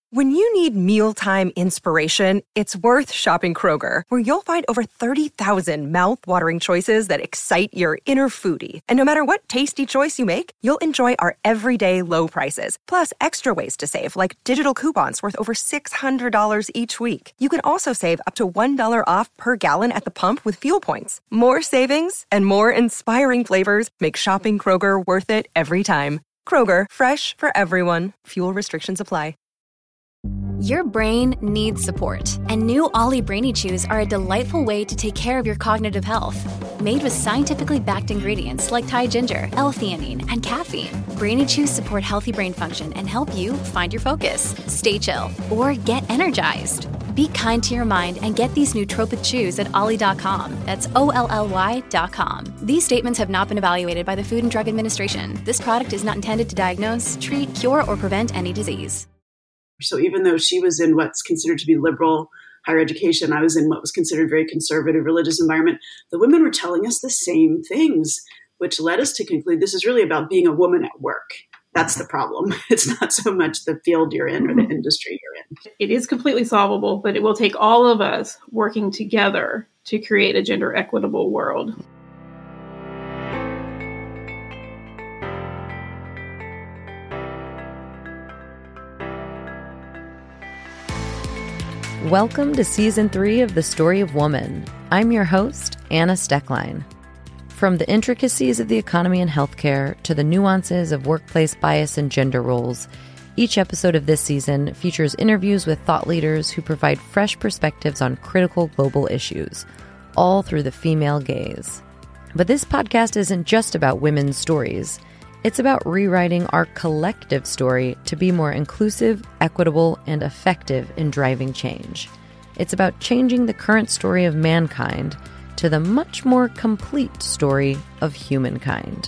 When you need mealtime inspiration, it's worth shopping Kroger, where you'll find over 30,000 mouth-watering choices that excite your inner foodie. And no matter what tasty choice you make, you'll enjoy our everyday low prices, plus extra ways to save, like digital coupons worth over $600 each week. You can also save up to $1 off per gallon at the pump with fuel points. More savings and more inspiring flavors make shopping Kroger worth it every time. Kroger, fresh for everyone. Fuel restrictions apply. Your brain needs support, and new Ollie Brainy Chews are a delightful way to take care of your cognitive health. Made with scientifically backed ingredients like Thai ginger, L-theanine, and caffeine, Brainy Chews support healthy brain function and help you find your focus, stay chill, or get energized. Be kind to your mind and get these nootropic chews at ollie.com. That's OLLY.com. These statements have not been evaluated by the Food and Drug Administration. This product is not intended to diagnose, treat, cure, or prevent any disease. So even though she was in what's considered to be liberal higher education, I was in what was considered very conservative religious environment, the women were telling us the same things, which led us to conclude this is really about being a woman at work. That's the problem. It's not so much the field you're in or the industry you're in. It is completely solvable, but it will take all of us working together to create a gender equitable world. Welcome to Season 3 of The Story of Woman. I'm your host, Anna Stecklein. From the intricacies of the economy and healthcare to the nuances of workplace bias and gender roles, each episode of this season features interviews with thought leaders who provide fresh perspectives on critical global issues, all through the female gaze. But this podcast isn't just about women's stories. It's about rewriting our collective story to be more inclusive, equitable, and effective in driving change. It's about changing the current story of mankind to the much more complete story of humankind.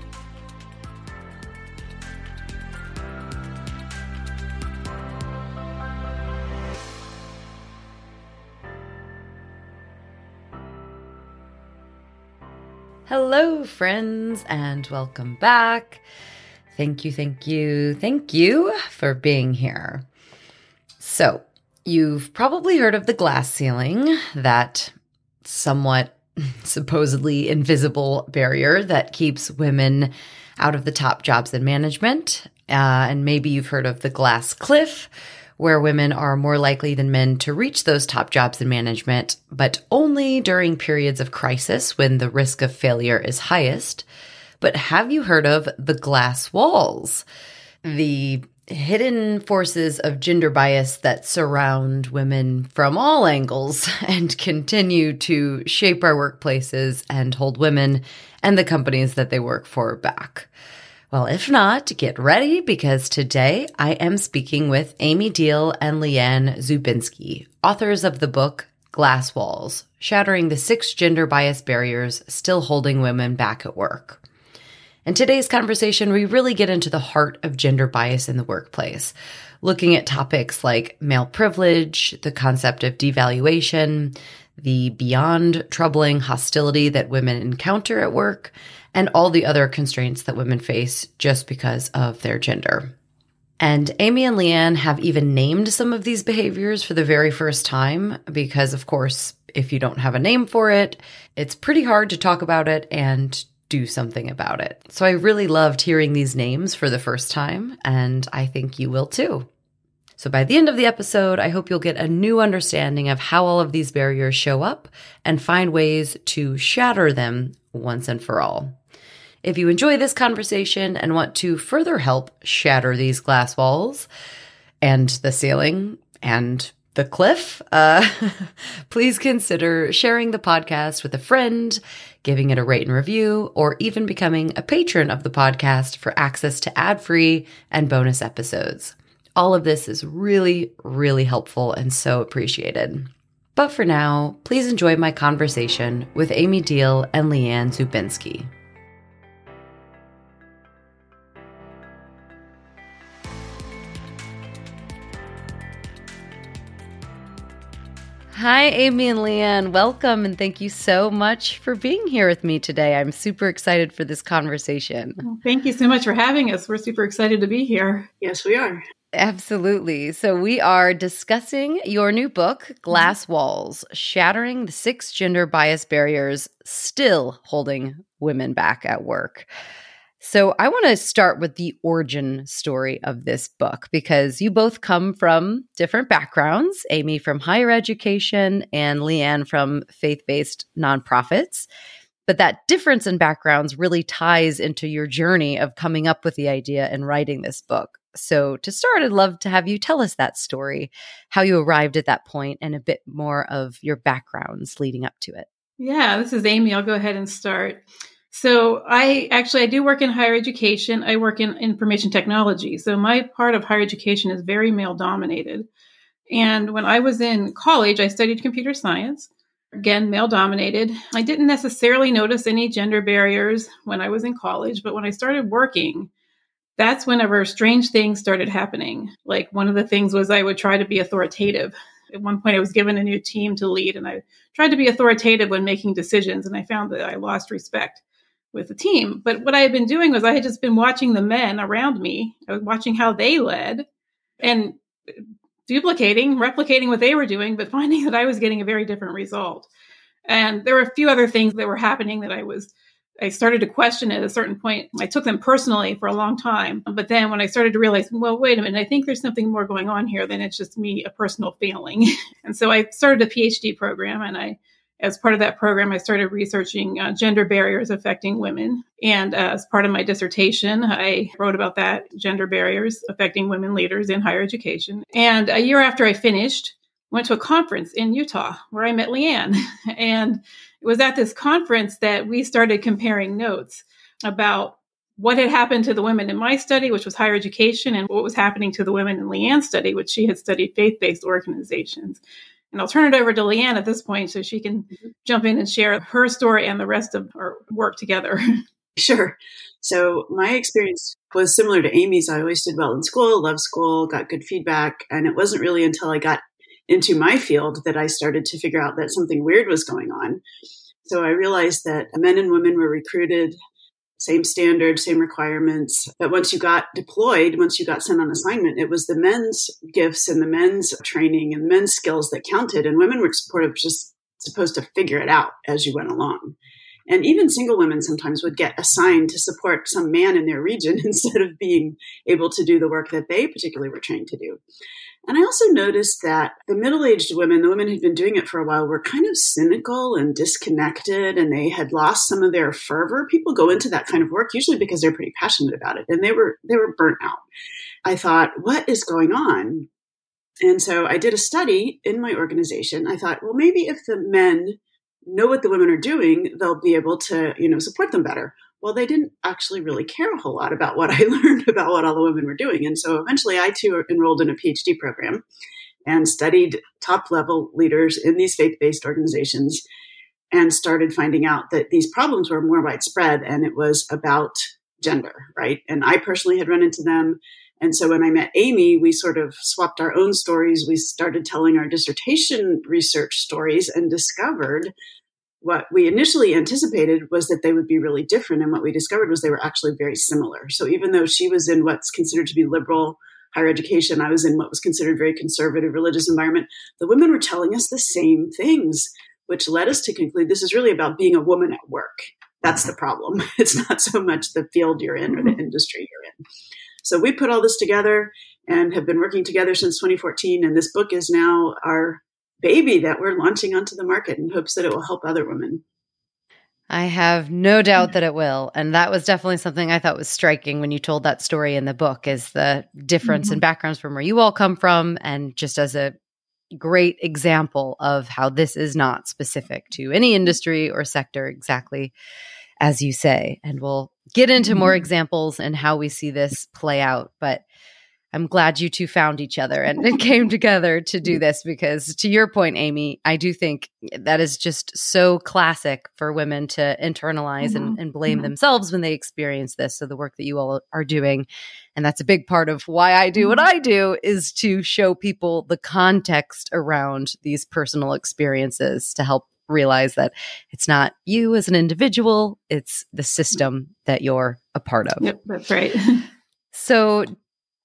Hello, friends, and welcome back. Thank you for being here. So, you've probably heard of the glass ceiling, that somewhat supposedly invisible barrier that keeps women out of the top jobs in management. And maybe you've heard of the glass cliff, where women are more likely than men to reach those top jobs in management, but only during periods of crisis when the risk of failure is highest. But have you heard of the glass walls? The hidden forces of gender bias that surround women from all angles and continue to shape our workplaces and hold women and the companies that they work for back. Well, if not, get ready, because today I am speaking with Amy Diehl and Leanne Zubinsky, authors of the book Glass Walls: Shattering the 6 Gender Bias Barriers Still Holding Women Back at Work. In today's conversation, we really get into the heart of gender bias in the workplace, looking at topics like male privilege, the concept of devaluation, the beyond troubling hostility that women encounter at work, and all the other constraints that women face just because of their gender. And Amy and Leanne have even named some of these behaviors for the very first time because, of course, if you don't have a name for it, it's pretty hard to talk about it and do something about it. So I really loved hearing these names for the first time, and I think you will too. So by the end of the episode, I hope you'll get a new understanding of how all of these barriers show up and find ways to shatter them once and for all. If you enjoy this conversation and want to further help shatter these glass walls and the ceiling and the cliff, please consider sharing the podcast with a friend, giving it a rate and review, or even becoming a patron of the podcast for access to ad-free and bonus episodes. All of this is really, really helpful and so appreciated. But for now, please enjoy my conversation with Amy Diehl and Leanne Zubinsky. Hi, Amy and Leanne. Welcome, and thank you so much for being here with me today. I'm super excited for this conversation. Well, thank you so much for having us. We're super excited to be here. Yes, we are. Absolutely. So we are discussing your new book, Glass Walls, Shattering the 6 Gender Bias Barriers Still Holding Women Back at Work. So I want to start with the origin story of this book because you both come from different backgrounds, Amy from higher education and Leanne from faith-based nonprofits. But that difference in backgrounds really ties into your journey of coming up with the idea and writing this book. So to start, I'd love to have you tell us that story, how you arrived at that point, and a bit more of your backgrounds leading up to it. Yeah, this is Amy. I'll go ahead and start. So I do work in higher education. I work in information technology. So my part of higher education is very male dominated. And when I was in college, I studied computer science. Again, male dominated. I didn't necessarily notice any gender barriers when I was in college, but when I started working, that's whenever strange things started happening. Like one of the things was I would try to be authoritative. At one point, I was given a new team to lead, and I tried to be authoritative when making decisions, and I found that I lost respect with the team. But what I had been doing was I had just been watching the men around me. I was watching how they led and replicating what they were doing, but finding that I was getting a very different result. And there were a few other things that were happening that I started to question at a certain point. I took them personally for a long time. But then when I started to realize, well, wait a minute, I think there's something more going on here than it's just me, a personal failing. And so I started a PhD program. And as part of that program, I started researching gender barriers affecting women. And as part of my dissertation, I wrote about that, gender barriers affecting women leaders in higher education. And a year after I finished, went to a conference in Utah where I met Leanne. And it was at this conference that we started comparing notes about what had happened to the women in my study, which was higher education, and what was happening to the women in Leanne's study, which she had studied faith-based organizations. And I'll turn it over to Leanne at this point so she can jump in and share her story and the rest of our work together. Sure. So my experience was similar to Amy's. I always did well in school, loved school, got good feedback. And it wasn't really until I got into my field that I started to figure out that something weird was going on. So I realized that men and women were recruited, same standards, same requirements. But once you got deployed, once you got sent on assignment, it was the men's gifts and the men's training and the men's skills that counted. And women were just supposed to figure it out as you went along. And even single women sometimes would get assigned to support some man in their region instead of being able to do the work that they particularly were trained to do. And I also noticed that the middle-aged women, the women who'd been doing it for a while, were kind of cynical and disconnected, and they had lost some of their fervor. People go into that kind of work usually because they're pretty passionate about it, and they were burnt out. I thought, what is going on? And so I did a study in my organization. I thought, well, maybe if the men know what the women are doing, they'll be able to, support them better. Well, they didn't actually really care a whole lot about what I learned about what all the women were doing. And so eventually I too enrolled in a PhD program and studied top level leaders in these faith-based organizations and started finding out that these problems were more widespread and it was about gender, right? And I personally had run into them. And so when I met Amy, we sort of swapped our own stories. We started telling our dissertation research stories and discovered what we initially anticipated was that they would be really different. And what we discovered was they were actually very similar. So even though she was in what's considered to be liberal higher education, I was in what was considered very conservative religious environment, the women were telling us the same things, which led us to conclude this is really about being a woman at work. That's the problem. It's not so much the field you're in or the industry you're in. So we put all this together and have been working together since 2014. And this book is now our baby that we're launching onto the market in hopes that it will help other women. I have no doubt that it will. And that was definitely something I thought was striking when you told that story in the book, is the difference in backgrounds from where you all come from, and just as a great example of how this is not specific to any industry or sector, exactly as you say. And we'll get into more examples and how we see this play out. But I'm glad you two found each other and came together to do this, because to your point, Amy, I do think that is just so classic for women to internalize and blame themselves when they experience this. So the work that you all are doing, and that's a big part of why I do what I do, is to show people the context around these personal experiences to help realize that it's not you as an individual, it's the system that you're a part of. Yep, that's right. So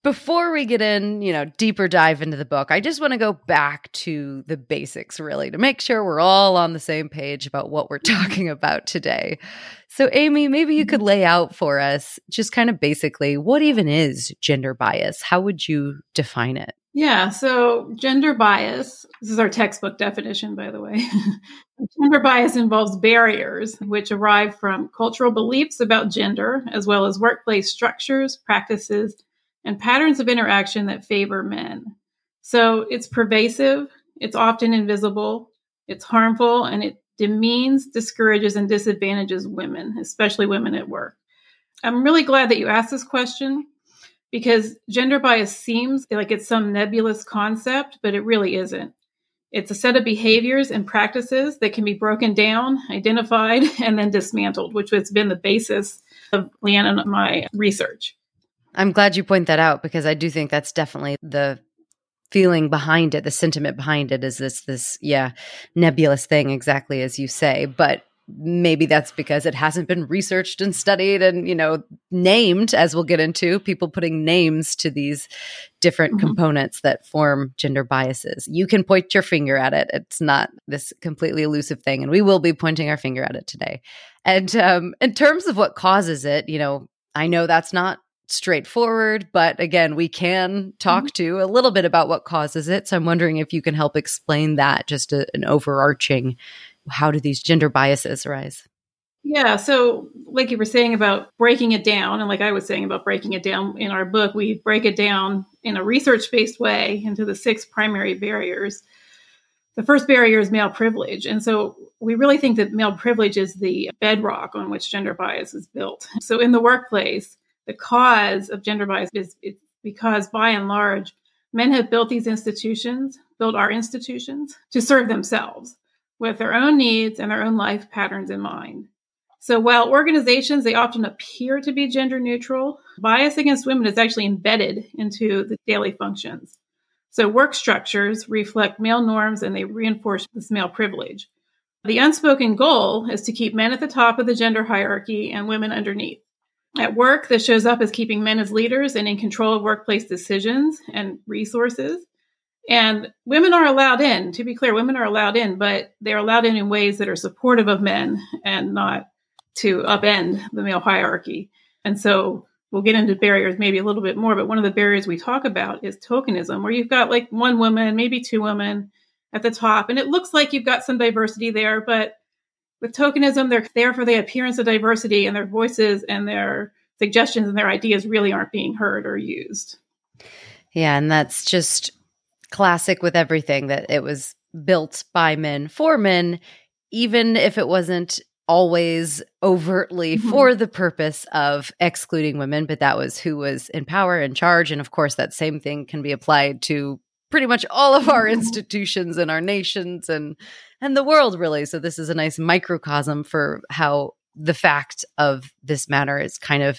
before we get in, deeper dive into the book, I just want to go back to the basics, really, to make sure we're all on the same page about what we're talking about today. So, Amy, maybe you could lay out for us just kind of basically what even is gender bias? How would you define it? Yeah, so gender bias, this is our textbook definition, by the way. Gender bias involves barriers which arrive from cultural beliefs about gender, as well as workplace structures, practices, and patterns of interaction that favor men. So it's pervasive, it's often invisible, it's harmful, and it demeans, discourages, and disadvantages women, especially women at work. I'm really glad that you asked this question because gender bias seems like it's some nebulous concept, but it really isn't. It's a set of behaviors and practices that can be broken down, identified, and then dismantled, which has been the basis of Leanne and my research. I'm glad you point that out because I do think that's definitely the feeling behind it, the sentiment behind it is this nebulous thing, exactly as you say. But maybe that's because it hasn't been researched and studied and, named, as we'll get into, people putting names to these different components that form gender biases. You can point your finger at it. It's not this completely elusive thing. And we will be pointing our finger at it today. And in terms of what causes it, I know that's not straightforward, but again, we can talk to a little bit about what causes it. So I'm wondering if you can help explain that, just an overarching, how do these gender biases arise? Yeah. So like you were saying about breaking it down, and like I was saying about breaking it down in our book, we break it down in a research-based way into the 6 primary barriers. The first barrier is male privilege. And so we really think that male privilege is the bedrock on which gender bias is built. So in the workplace, the cause of gender bias is because, by and large, men have built these institutions, built our institutions, to serve themselves with their own needs and their own life patterns in mind. So while organizations, they often appear to be gender neutral, bias against women is actually embedded into the daily functions. So work structures reflect male norms and they reinforce this male privilege. The unspoken goal is to keep men at the top of the gender hierarchy and women underneath. At work, this shows up as keeping men as leaders and in control of workplace decisions and resources. And women are allowed in. To be clear, women are allowed in, but they're allowed in ways that are supportive of men and not to upend the male hierarchy. And so we'll get into barriers maybe a little bit more, but one of the barriers we talk about is tokenism, where you've got like one woman, maybe 2 women at the top, and it looks like you've got some diversity there, but with tokenism, they're there for the appearance of diversity, and their voices and their suggestions and their ideas really aren't being heard or used. Yeah, and that's just classic with everything, that it was built by men for men, even if it wasn't always overtly for the purpose of excluding women, but that was who was in power, in charge. And of course, that same thing can be applied to pretty much all of our institutions and our nations and the world, really. So this is a nice microcosm for how the fact of this matter is kind of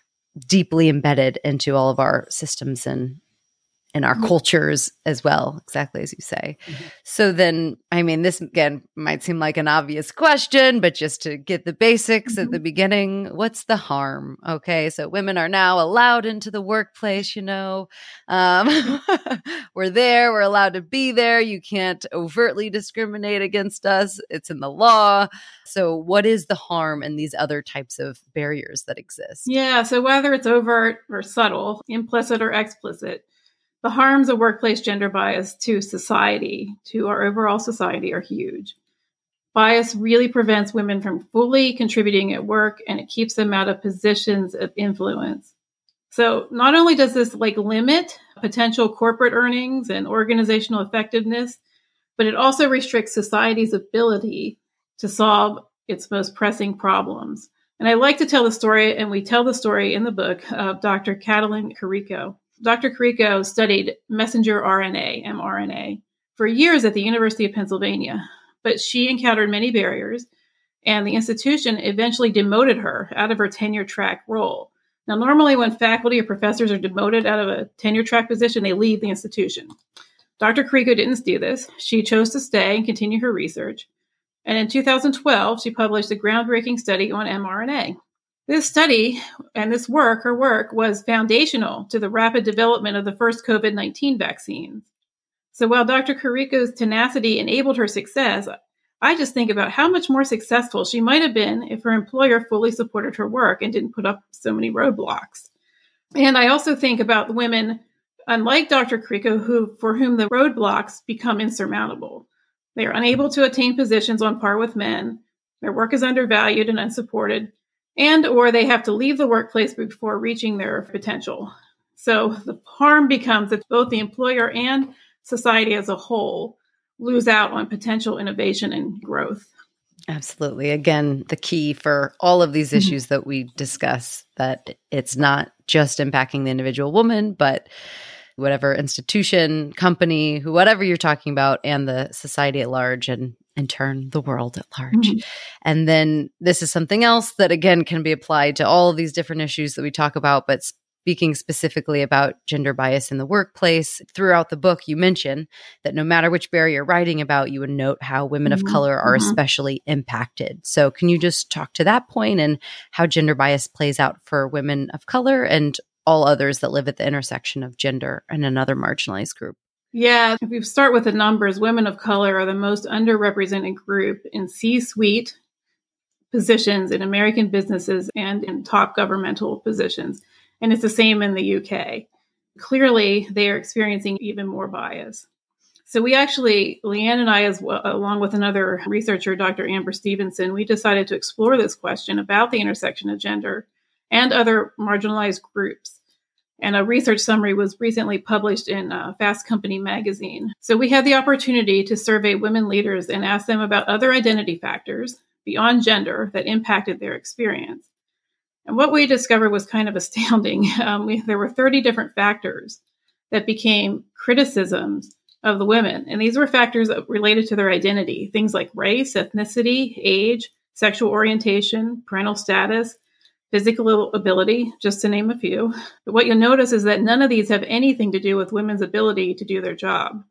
deeply embedded into all of our systems and our cultures as well, exactly as you say. So then, I mean, this again might seem like an obvious question, but just to get the basics at the beginning, what's the harm? Okay, so women are now allowed into the workplace, we're there, we're allowed to be there. You can't overtly discriminate against us. It's in the law. So what is the harm in these other types of barriers that exist? Yeah, so whether it's overt or subtle, implicit or explicit, the harms of workplace gender bias to society, to our overall society, are huge. Bias really prevents women from fully contributing at work, and it keeps them out of positions of influence. So not only does this limit potential corporate earnings and organizational effectiveness, but it also restricts society's ability to solve its most pressing problems. And I like to tell the story, and we tell the story in the book, of Dr. Katalin Kariko. Dr. Kariko studied messenger RNA, mRNA, for years at the University of Pennsylvania, but she encountered many barriers, and the institution eventually demoted her out of her tenure track role. Now, normally when faculty or professors are demoted out of a tenure track position, they leave the institution. Dr. Kariko didn't do this. She chose to stay and continue her research. And in 2012, she published a groundbreaking study on mRNA. This study and her work was foundational to the rapid development of the first COVID-19 vaccines. So while Dr. Carrico's tenacity enabled her success, I just think about how much more successful she might have been if her employer fully supported her work and didn't put up so many roadblocks. And I also think about the women, unlike Dr. Carrico, for whom the roadblocks become insurmountable. They are unable to attain positions on par with men. Their work is undervalued and unsupported, or they have to leave the workplace before reaching their potential. So the harm becomes that both the employer and society as a whole lose out on potential innovation and growth. Absolutely. Again, the key for all of these issues that we discuss, that it's not just impacting the individual woman, but whatever institution, company, whatever you're talking about, and the society at large, and in turn, the world at large. Mm-hmm. And then this is something else that, again, can be applied to all of these different issues that we talk about, but speaking specifically about gender bias in the workplace. Throughout the book, you mention that no matter which barrier you're writing about, you would note how women of color are especially impacted. So can you just talk to that point and how gender bias plays out for women of color and all others that live at the intersection of gender and another marginalized group? Yeah, if we start with the numbers, women of color are the most underrepresented group in C-suite positions in American businesses and in top governmental positions. And it's the same in the UK. Clearly, they are experiencing even more bias. So we actually, Leanne and I, along with another researcher, Dr. Amber Stevenson, we decided to explore this question about the intersection of gender and other marginalized groups. And a research summary was recently published in Fast Company magazine. So we had the opportunity to survey women leaders and ask them about other identity factors beyond gender that impacted their experience. And what we discovered was kind of astounding. There were 30 different factors that became criticisms of the women. And these were factors related to their identity, things like race, ethnicity, age, sexual orientation, parental status, physical ability, just to name a few. But what you'll notice is that none of these have anything to do with women's ability to do their job.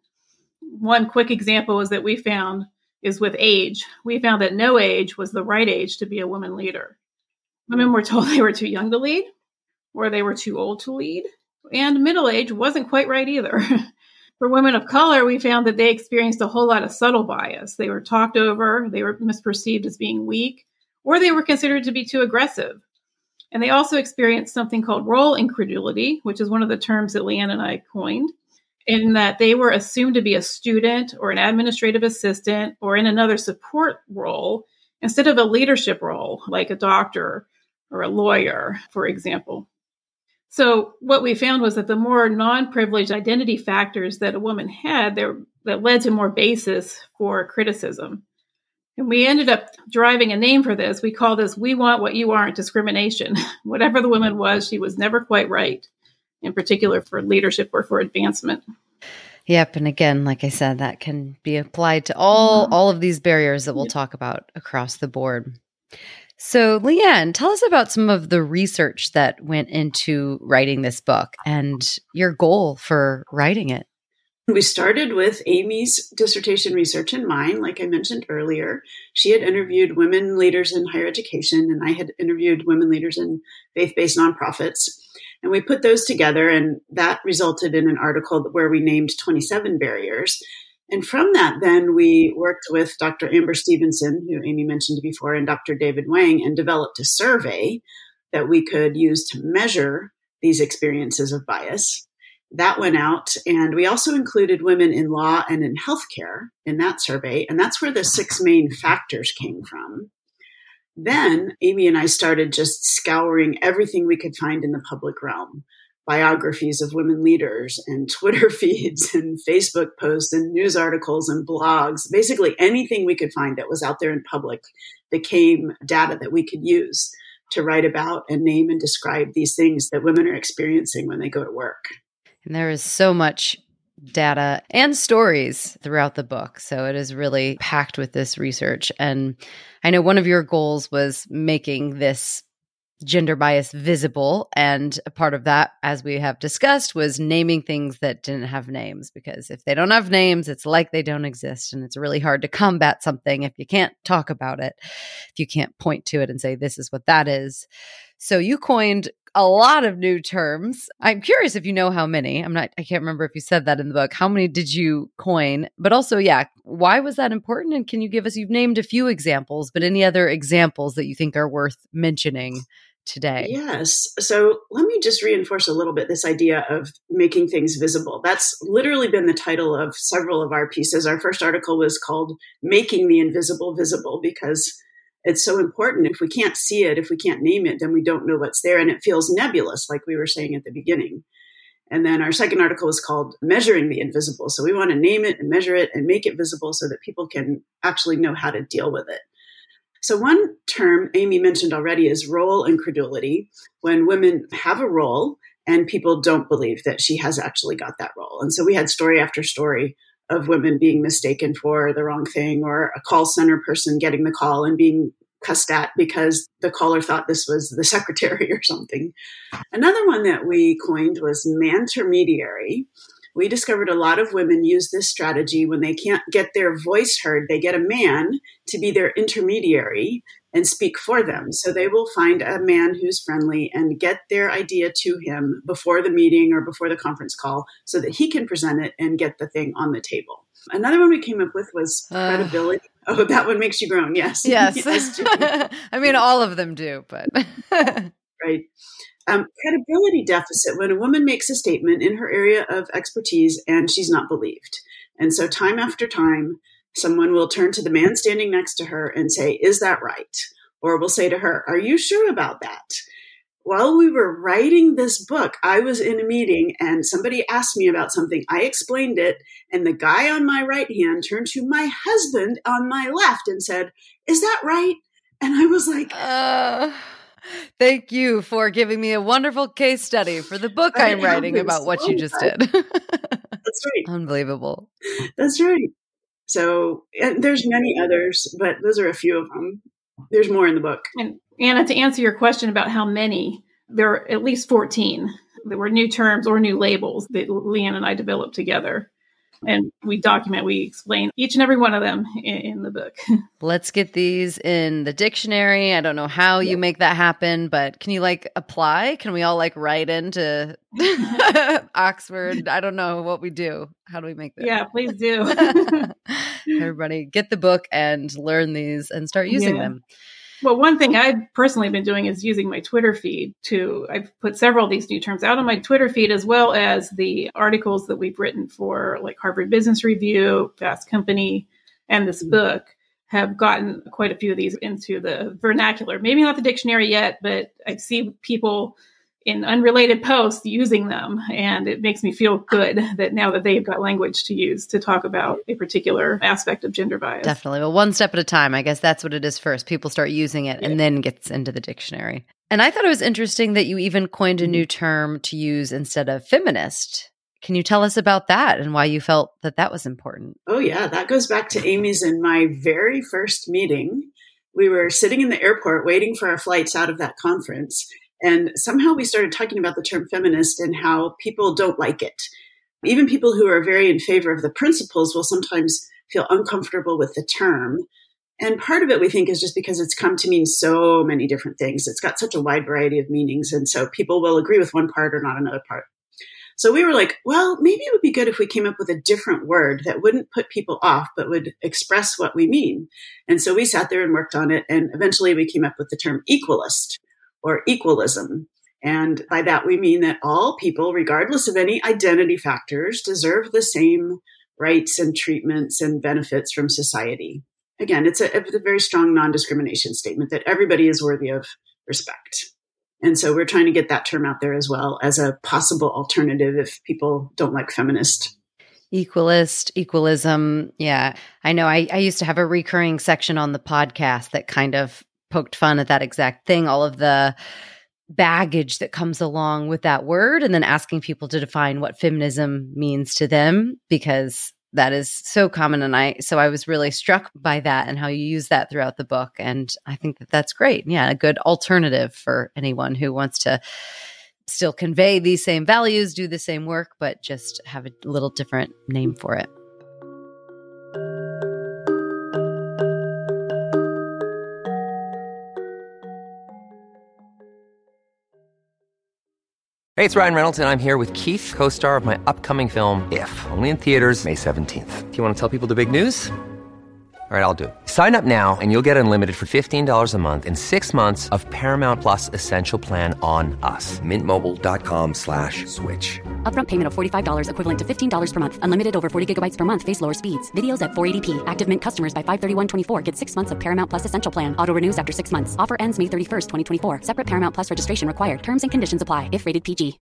One quick example is that we found is with age. We found that no age was the right age to be a woman leader. Women were told they were too young to lead, or they were too old to lead, and middle age wasn't quite right either. For women of color, we found that they experienced a whole lot of subtle bias. They were talked over, they were misperceived as being weak, or they were considered to be too aggressive. And they also experienced something called role incredulity, which is one of the terms that Leanne and I coined, in that they were assumed to be a student or an administrative assistant or in another support role instead of a leadership role, like a doctor or a lawyer, for example. So what we found was that the more non-privileged identity factors that a woman had, that led to more basis for criticism. And we ended up driving a name for this. We call this "We Want What You Aren't" discrimination. Whatever the woman was, she was never quite right, in particular for leadership or for advancement. Yep. And again, like I said, that can be applied to all of these barriers that we'll talk about across the board. So Leanne, tell us about some of the research that went into writing this book and your goal for writing it. We started with Amy's dissertation research and mine, like I mentioned earlier. She had interviewed women leaders in higher education, and I had interviewed women leaders in faith-based nonprofits. And we put those together, and that resulted in an article where we named 27 barriers. And from that, then we worked with Dr. Amber Stevenson, who Amy mentioned before, and Dr. David Wang, and developed a survey that we could use to measure these experiences of bias. That went out, and we also included women in law and in healthcare in that survey, and that's where the 6 main factors came from. Then Amy and I started just scouring everything we could find in the public realm, biographies of women leaders and Twitter feeds and Facebook posts and news articles and blogs. Basically anything we could find that was out there in public became data that we could use to write about and name and describe these things that women are experiencing when they go to work. And there is so much data and stories throughout the book. So it is really packed with this research. And I know one of your goals was making this gender bias visible. And a part of that, as we have discussed, was naming things that didn't have names, because if they don't have names, it's like they don't exist. And it's really hard to combat something if you can't talk about it, if you can't point to it and say, this is what that is. So you coined a lot of new terms. I'm curious if you know how many. I can't remember if you said that in the book. How many did you coin? But also, why was that important? And can you give us, you've named a few examples, but any other examples that you think are worth mentioning today? Yes. So let me just reinforce a little bit this idea of making things visible. That's literally been the title of several of our pieces. Our first article was called Making the Invisible Visible, because it's so important. If we can't see it, if we can't name it, then we don't know what's there. And it feels nebulous, like we were saying at the beginning. And then our second article was called Measuring the Invisible. So we want to name it and measure it and make it visible so that people can actually know how to deal with it. So one term Amy mentioned already is role incredulity, when women have a role and people don't believe that she has actually got that role. And so we had story after story of women being mistaken for the wrong thing, or a call center person getting the call and being cussed at because the caller thought this was the secretary or something. Another one that we coined was mantermediary. We discovered a lot of women use this strategy when they can't get their voice heard. They get a man to be their intermediary and speak for them. So they will find a man who's friendly and get their idea to him before the meeting or before the conference call so that he can present it and get the thing on the table. Another one we came up with was credibility. Oh, that one makes you groan. Yes. Yes. I mean, all of them do, but. Right. Credibility deficit, when a woman makes a statement in her area of expertise and she's not believed. And so time after time, someone will turn to the man standing next to her and say, is that right? Or will say to her, are you sure about that? While we were writing this book, I was in a meeting and somebody asked me about something. I explained it, and the guy on my right hand turned to my husband on my left and said, is that right? And I was like, thank you for giving me a wonderful case study for the book I'm writing about what you just did. That's right. Unbelievable. That's right. So there's many others, but those are a few of them. There's more in the book. And Anna, to answer your question about how many, there are at least 14. There were new terms or new labels that Leanne and I developed together. And we explain each and every one of them in the book. Let's get these in the dictionary. I don't know how you make that happen, but can you apply? Can we all write into Oxford? I don't know what we do. How do we make that? Yeah, please do. Everybody get the book and learn these and start using them. Well, one thing I've personally been doing is using my Twitter feed I've put several of these new terms out on my Twitter feed, as well as the articles that we've written for Harvard Business Review, Fast Company, and this book have gotten quite a few of these into the vernacular. Maybe not the dictionary yet, but I see people in unrelated posts using them. And it makes me feel good that now that they've got language to use to talk about a particular aspect of gender bias. Definitely. Well, one step at a time. I guess that's what it is first. People start using it and then gets into the dictionary. And I thought it was interesting that you even coined a new term to use instead of feminist. Can you tell us about that and why you felt that that was important? Oh, yeah. That goes back to Amy's and my very first meeting. We were sitting in the airport waiting for our flights out of that conference. And somehow we started talking about the term feminist and how people don't like it. Even people who are very in favor of the principles will sometimes feel uncomfortable with the term. And part of it, we think, is just because it's come to mean so many different things. It's got such a wide variety of meanings. And so people will agree with one part or not another part. So we were like, well, maybe it would be good if we came up with a different word that wouldn't put people off, but would express what we mean. And so we sat there and worked on it. And eventually we came up with the term equalist, or equalism. And by that, we mean that all people, regardless of any identity factors, deserve the same rights and treatments and benefits from society. Again, it's a very strong non-discrimination statement that everybody is worthy of respect. And so we're trying to get that term out there as well as a possible alternative if people don't like feminist. Equalist, equalism. Yeah. I know I used to have a recurring section on the podcast that kind of poked fun at that exact thing, all of the baggage that comes along with that word, and then asking people to define what feminism means to them, because that is so common. And I was really struck by that and how you use that throughout the book. And I think that that's great. Yeah. A good alternative for anyone who wants to still convey these same values, do the same work, but just have a little different name for it. Hey, it's Ryan Reynolds, and I'm here with Keith, co-star of my upcoming film, If, only in theaters May 17th. Do you want to tell people the big news? All right, I'll do it. Sign up now and you'll get unlimited for $15 a month and 6 months of Paramount Plus Essential Plan on us. MintMobile.com/switch. Upfront payment of $45 equivalent to $15 per month. Unlimited over 40 gigabytes per month. Face lower speeds. Videos at 480p. Active Mint customers by 531.24 get 6 months of Paramount Plus Essential Plan. Auto renews after 6 months. Offer ends May 31st, 2024. Separate Paramount Plus registration required. Terms and conditions apply if rated PG.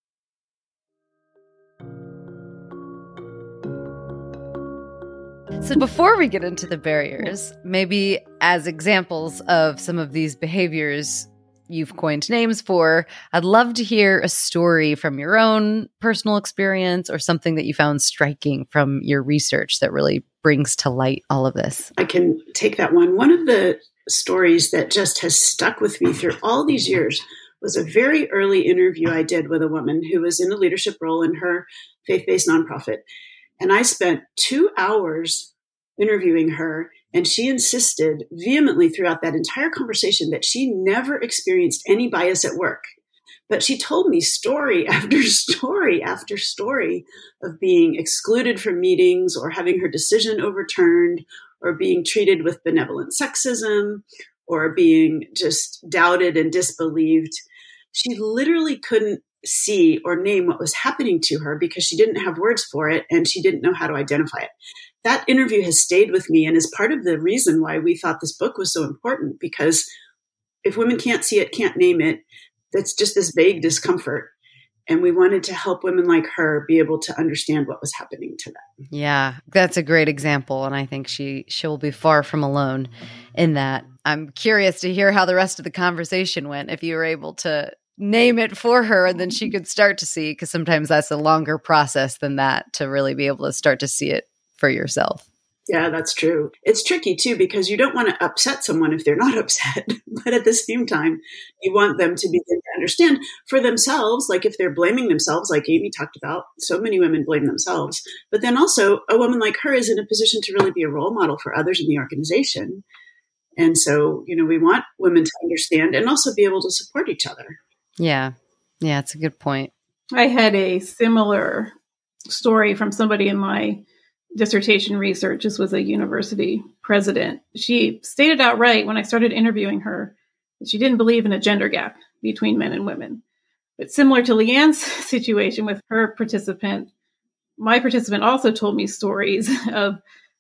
So before we get into the barriers, maybe as examples of some of these behaviors you've coined names for, I'd love to hear a story from your own personal experience or something that you found striking from your research that really brings to light all of this. I can take that one. One of the stories that just has stuck with me through all these years was a very early interview I did with a woman who was in a leadership role in her faith-based nonprofit. And I spent 2 hours interviewing her, and she insisted vehemently throughout that entire conversation that she never experienced any bias at work. But she told me story after story after story of being excluded from meetings or having her decision overturned or being treated with benevolent sexism or being just doubted and disbelieved. She literally couldn't see or name what was happening to her because she didn't have words for it and she didn't know how to identify it. That interview has stayed with me and is part of the reason why we thought this book was so important, because if women can't see it, can't name it, that's just this vague discomfort. And we wanted to help women like her be able to understand what was happening to them. Yeah, that's a great example. And I think she'll be far from alone in that. I'm curious to hear how the rest of the conversation went, if you were able to name it for her and then she could start to see, because sometimes that's a longer process than that to really be able to start to see it for yourself. Yeah, that's true. It's tricky too, because you don't want to upset someone if they're not upset. But at the same time, you want them to begin to understand for themselves, like if they're blaming themselves, like Amy talked about, so many women blame themselves. But then also a woman like her is in a position to really be a role model for others in the organization. And so, we want women to understand and also be able to support each other. Yeah. Yeah, it's a good point. I had a similar story from somebody in my dissertation research. This was a university president. She stated outright when I started interviewing her that she didn't believe in a gender gap between men and women. But similar to Leanne's situation with her participant, my participant also told me stories of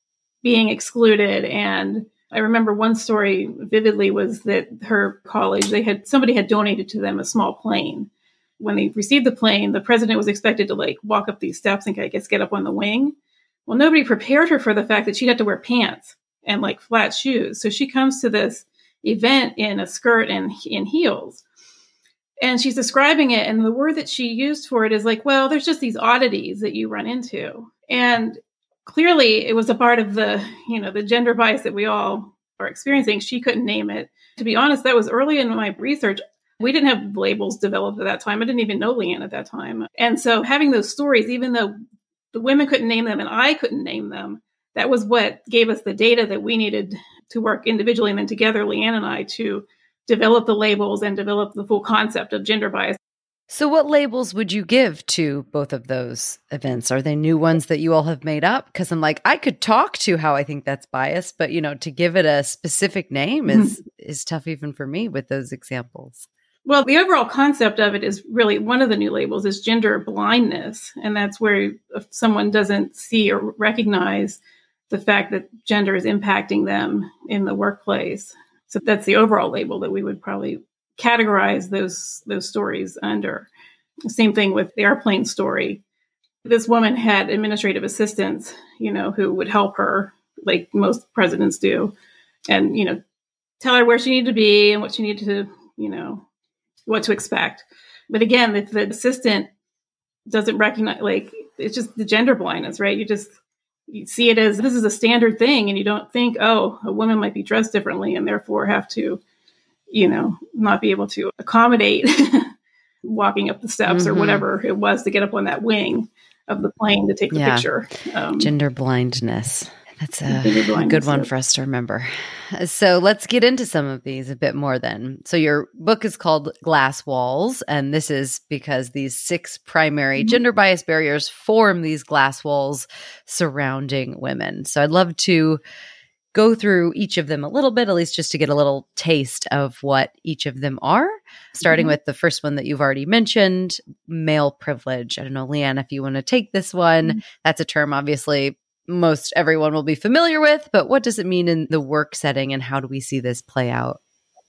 being excluded. And I remember one story vividly was that her college, somebody had donated to them a small plane. When they received the plane, the president was expected to walk up these steps and get up on the wing. Well, nobody prepared her for the fact that she'd have to wear pants and flat shoes. So she comes to this event in a skirt and in heels. And she's describing it. And the word that she used for it is well, there's just these oddities that you run into. And clearly it was a part of the gender bias that we all are experiencing. She couldn't name it. To be honest, that was early in my research. We didn't have labels developed at that time. I didn't even know Leanne at that time. And so having those stories, even though the women couldn't name them and I couldn't name them, that was what gave us the data that we needed to work individually and then together, Leanne and I, to develop the labels and develop the full concept of gender bias. So what labels would you give to both of those events? Are they new ones that you all have made up? Because I'm I could talk to how I think that's biased, but to give it a specific name is tough even for me with those examples. Well, the overall concept of it is really one of the new labels is gender blindness. And that's where if someone doesn't see or recognize the fact that gender is impacting them in the workplace. So that's the overall label that we would probably categorize those stories under. Same thing with the airplane story. This woman had administrative assistants, who would help her like most presidents do and, tell her where she needed to be and what she needed to, what to expect. But again, if the assistant doesn't recognize, it's just the gender blindness, right? you see it as this is a standard thing, and you don't think, oh, a woman might be dressed differently and therefore have to, not be able to accommodate walking up the steps or whatever it was to get up on that wing of the plane to take the picture. Gender blindness. That's a good one for us to remember. So let's get into some of these a bit more then. So your book is called Glass Walls, and this is because these 6 primary gender bias barriers form these glass walls surrounding women. So I'd love to go through each of them a little bit, at least just to get a little taste of what each of them are, starting with the first one that you've already mentioned, male privilege. I don't know, Leanne, if you want to take this one. That's a term obviously most everyone will be familiar with, but what does it mean in the work setting and how do we see this play out?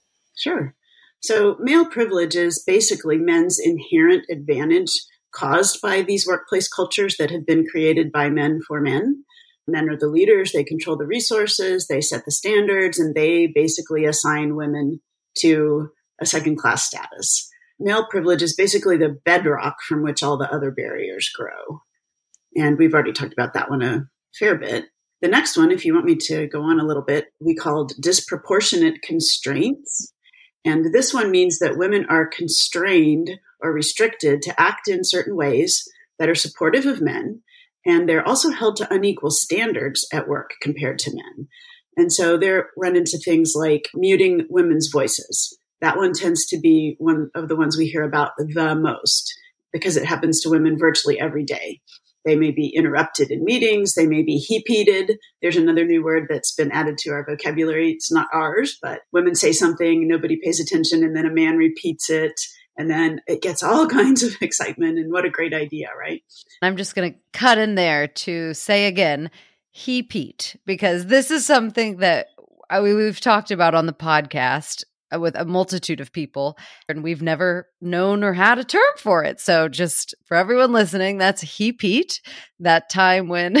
Sure. So male privilege is basically men's inherent advantage caused by these workplace cultures that have been created by men for men. Men are the leaders, they control the resources, they set the standards, and they basically assign women to a second-class status. Male privilege is basically the bedrock from which all the other barriers grow. And we've already talked about that one a fair bit. The next one, if you want me to go on a little bit, we called disproportionate constraints. And this one means that women are constrained or restricted to act in certain ways that are supportive of men. And they're also held to unequal standards at work compared to men. And so they're run into things like muting women's voices. That one tends to be one of the ones we hear about the most because it happens to women virtually every day. They may be interrupted in meetings. They may be heap-eated. There's another new word that's been added to our vocabulary. It's not ours, but women say something, nobody pays attention, and then a man repeats it. And then it gets all kinds of excitement. And what a great idea, right? I'm just going to cut in there to say again, heap-eat, because this is something that we've talked about on the podcast with a multitude of people, and we've never known or had a term for it. So just for everyone listening, that's heap-eat, that time when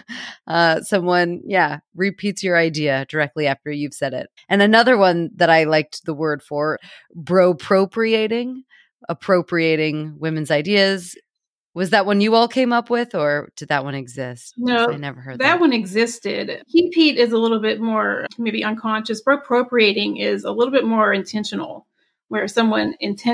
someone, repeats your idea directly after you've said it. And another one that I liked the word for, bro-appropriating, appropriating women's ideas. Was that one you all came up with, or did that one exist? No, I never heard that one existed. Heap-eat is a little bit more maybe unconscious. Appropriating is a little bit more intentional, where someone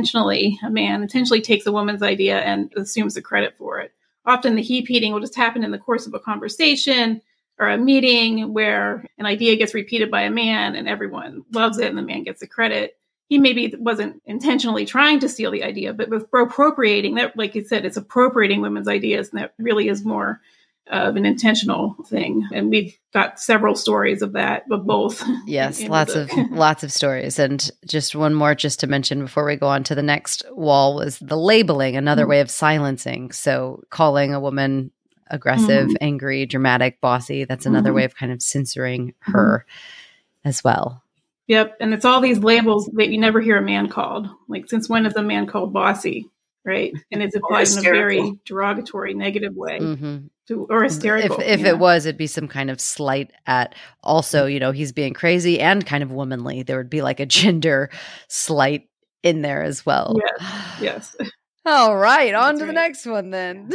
a man intentionally takes a woman's idea and assumes the credit for it. Often the heap-eating will just happen in the course of a conversation or a meeting where an idea gets repeated by a man and everyone loves it and the man gets the credit. He maybe wasn't intentionally trying to steal the idea, but with appropriating, that, like you said, it's appropriating women's ideas, and that really is more of an intentional thing. And we've got several stories of that, but both. Yes, lots of stories. And just one more just to mention before we go on to the next wall was the labeling, another way of silencing. So calling a woman aggressive, angry, dramatic, bossy, that's another way of kind of censoring her as well. Yep. And it's all these labels that you never hear a man called. Like, since when is a man called bossy? Right. And it's applied in a very derogatory, negative way or hysterical. If it was, it'd be some kind of slight at also, he's being crazy and kind of womanly. There would be like a gender slight in there as well. Yes. All right. On to the next one then.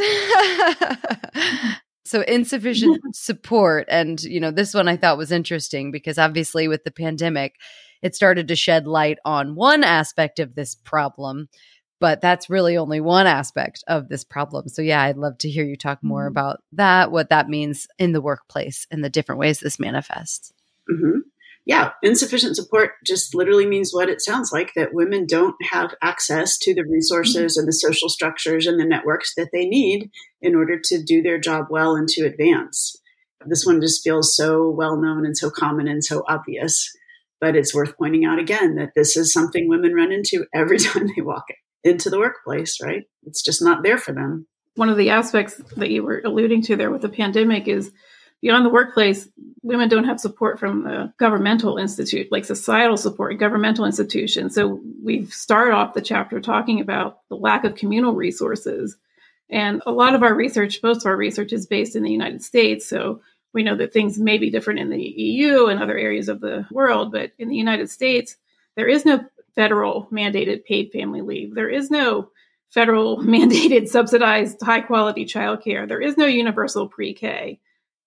So insufficient support. And, this one I thought was interesting because obviously with the pandemic, it started to shed light on one aspect of this problem, but that's really only one aspect of this problem. So I'd love to hear you talk more about that, what that means in the workplace and the different ways this manifests. Yeah, insufficient support just literally means what it sounds like, that women don't have access to the resources and the social structures and the networks that they need in order to do their job well and to advance. This one just feels so well known and so common and so obvious, but it's worth pointing out again that this is something women run into every time they walk into the workplace, right? It's just not there for them. One of the aspects that you were alluding to there with the pandemic is beyond the workplace, women don't have support from the governmental institute, like societal support, governmental institutions. So we've started off the chapter talking about the lack of communal resources. And a lot of our research, most of our research is based in the United States. So we know that things may be different in the EU and other areas of the world. But in the United States, there is no federal mandated paid family leave. There is no federal mandated subsidized high quality childcare. There is no universal pre-K.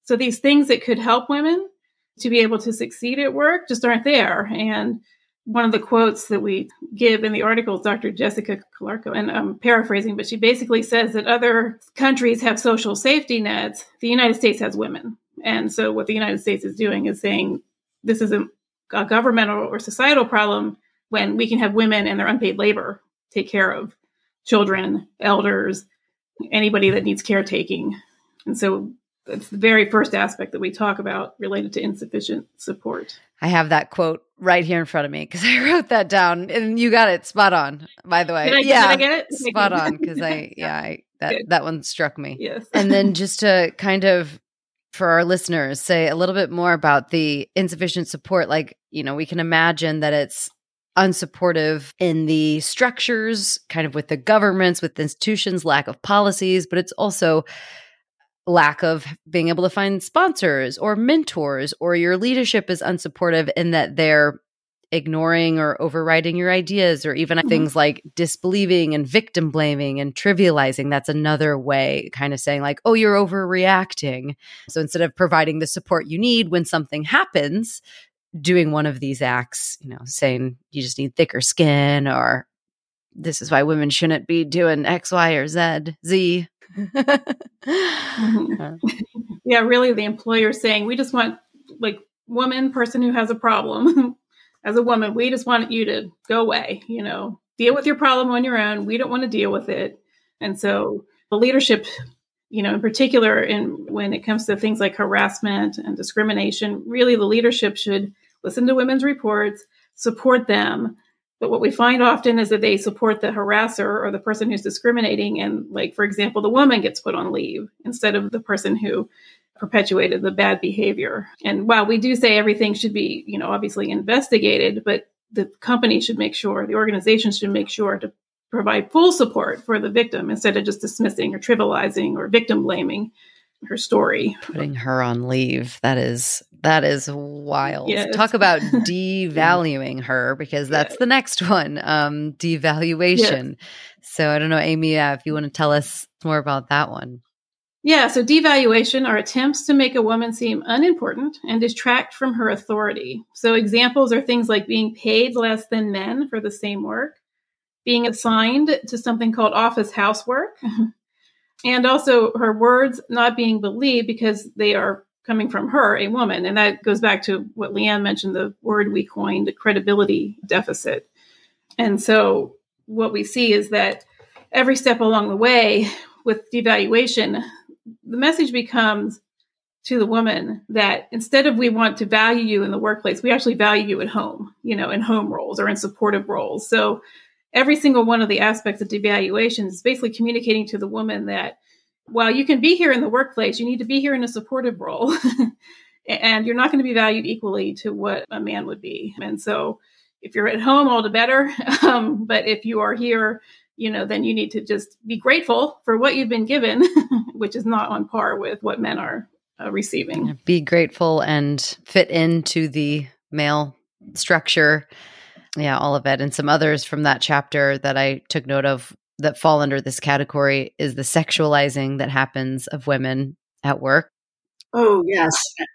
So these things that could help women to be able to succeed at work just aren't there. And one of the quotes that we give in the article is Dr. Jessica Calarco, and I'm paraphrasing, but she basically says that other countries have social safety nets. The United States has women. And so what the United States is doing is saying this is a governmental or societal problem when we can have women and their unpaid labor take care of children, elders, anybody that needs caretaking. And so that's the very first aspect that we talk about related to insufficient support. I have that quote right here in front of me because I wrote that down, and you got it spot on, by the way. Did I get it? Spot on, because that one struck me. Yes. And then just to kind of, for our listeners, say a little bit more about the insufficient support. Like, we can imagine that it's unsupportive in the structures, kind of with the governments, with institutions, lack of policies, but it's also lack of being able to find sponsors or mentors, or your leadership is unsupportive in that they're ignoring or overriding your ideas, or even things like disbelieving and victim blaming and trivializing. That's another way, kind of saying like, oh, you're overreacting. So instead of providing the support you need when something happens, doing one of these acts, saying you just need thicker skin, or this is why women shouldn't be doing X, Y, or Z. Yeah, really the employer saying, we just want person who has a problem as a woman, we just want you to go away, deal with your problem on your own. We don't want to deal with it. And so the leadership, in particular, when it comes to things like harassment and discrimination, really the leadership should listen to women's reports, support them. But what we find often is that they support the harasser or the person who's discriminating. And for example, the woman gets put on leave instead of the person who perpetuated the bad behavior. And while we do say everything should be, obviously investigated, but the company should make sure, the organization should make sure to provide full support for the victim instead of just dismissing or trivializing or victim blaming her story. Putting her on leave. That is wild. Yes. Talk about devaluing her, because that's the next one, devaluation. Yes. So I don't know, Amy, if you want to tell us more about that one. Yeah, so devaluation are attempts to make a woman seem unimportant and distract from her authority. So examples are things like being paid less than men for the same work, being assigned to something called office housework, and also her words not being believed because they are coming from her, a woman. And that goes back to what Leanne mentioned, the word we coined, the credibility deficit. And so what we see is that every step along the way with devaluation, the message becomes to the woman that instead of we want to value you in the workplace, we actually value you at home, in home roles or in supportive roles. So every single one of the aspects of devaluation is basically communicating to the woman that while you can be here in the workplace, you need to be here in a supportive role. And you're not going to be valued equally to what a man would be. And so if you're at home, all the better. But if you are here, then you need to just be grateful for what you've been given, which is not on par with what men are receiving. Be grateful and fit into the male structure. Yeah, all of it. And some others from that chapter that I took note of that fall under this category is the sexualizing that happens of women at work. Oh, yes.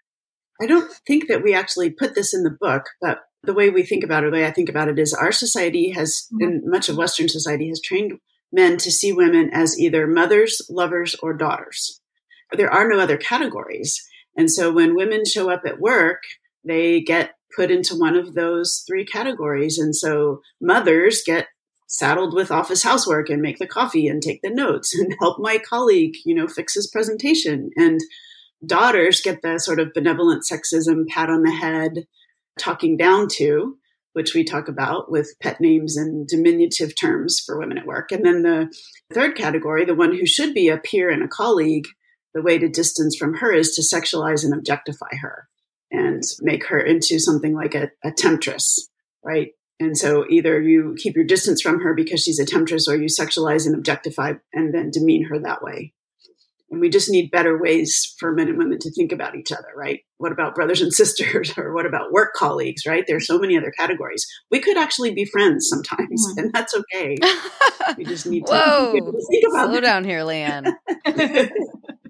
I don't think that we actually put this in the book, but the way we think about it, the way I think about it is our society has, and much of Western society has trained men to see women as either mothers, lovers, or daughters. There are no other categories. And so when women show up at work, they get put into one of those three categories. And so mothers get saddled with office housework and make the coffee and take the notes and help my colleague, fix his presentation. And daughters get the sort of benevolent sexism, pat on the head, talking down to, which we talk about with pet names and diminutive terms for women at work. And then the third category, the one who should be a peer and a colleague, the way to distance from her is to sexualize and objectify her and make her into something like a temptress, right? And so either you keep your distance from her because she's a temptress, or you sexualize and objectify and then demean her that way. And we just need better ways for men and women to think about each other, right? What about brothers and sisters? Or what about work colleagues, right? There's so many other categories. We could actually be friends sometimes, and that's okay. We just need to think about Slow down here, Leanne.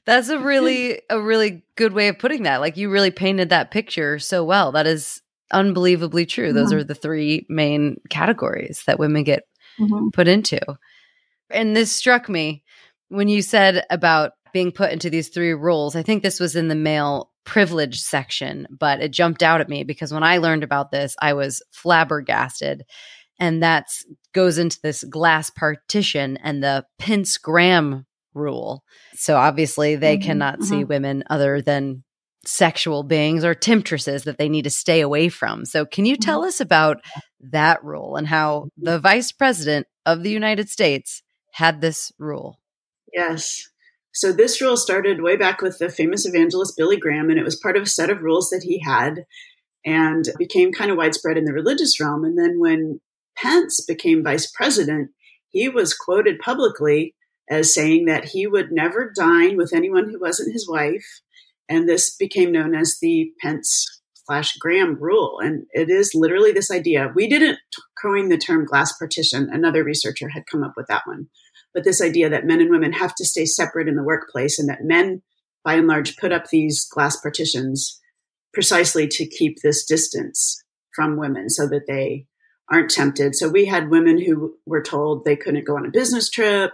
That's a really good way of putting that. Like, you really painted that picture so well. That is unbelievably true. Those are the three main categories that women get put into. And this struck me when you said about being put into these three roles. I think this was in the male privilege section, but it jumped out at me because when I learned about this, I was flabbergasted. And that goes into this glass partition and the Pence-Graham rule. So obviously they cannot see women other than sexual beings or temptresses that they need to stay away from. So can you tell us about that rule and how the vice president of the United States had this rule? Yes. So this rule started way back with the famous evangelist Billy Graham, and it was part of a set of rules that he had and became kind of widespread in the religious realm. And then when Pence became vice president, he was quoted publicly as saying that he would never dine with anyone who wasn't his wife. And this became known as the Pence/Graham rule. And it is literally this idea. We didn't coin the term glass partition. Another researcher had come up with that one. But this idea that men and women have to stay separate in the workplace, and that men, by and large, put up these glass partitions precisely to keep this distance from women so that they aren't tempted. So we had women who were told they couldn't go on a business trip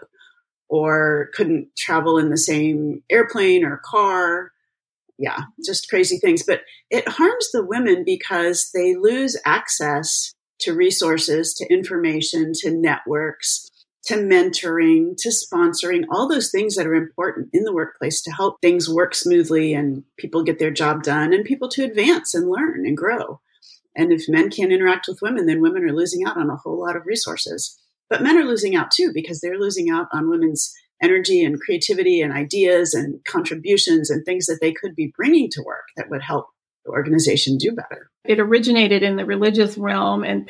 or couldn't travel in the same airplane or car. Yeah, just crazy things. But it harms the women because they lose access to resources, to information, to networks, to mentoring, to sponsoring, all those things that are important in the workplace to help things work smoothly and people get their job done and people to advance and learn and grow. And if men can't interact with women, then women are losing out on a whole lot of resources. But men are losing out too, because they're losing out on women's energy and creativity and ideas and contributions and things that they could be bringing to work that would help the organization do better. It originated in the religious realm, and